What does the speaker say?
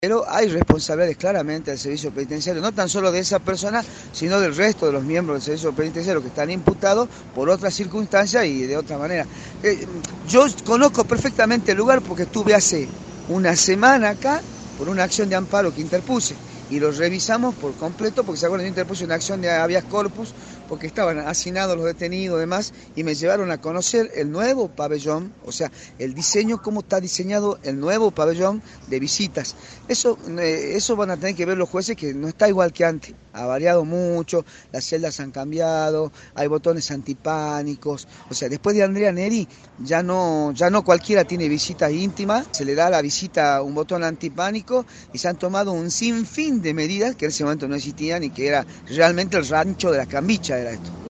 Pero hay responsabilidades claramente del servicio penitenciario, no tan solo de esa persona, sino del resto de los miembros del servicio penitenciario que están imputados por otras circunstancias y de otra manera. Yo conozco perfectamente el lugar porque estuve hace una semana acá por una acción de amparo que interpuse y lo revisamos por completo porque se acuerdan, yo interpuse una acción de habeas corpus porque estaban hacinados los detenidos y demás y me llevaron a conocer el nuevo pabellón, o sea, el diseño, cómo está diseñado el nuevo pabellón de visitas. Eso van a tener que ver los jueces, que no está igual que antes, ha variado mucho, las celdas han cambiado, hay botones antipánicos, o sea, después de Andrea Neri ya no cualquiera tiene visitas íntimas, se le da a la visita un botón antipánico y se han tomado un sinfín de medidas que en ese momento no existían y que era realmente el rancho de la Cambicha era esto.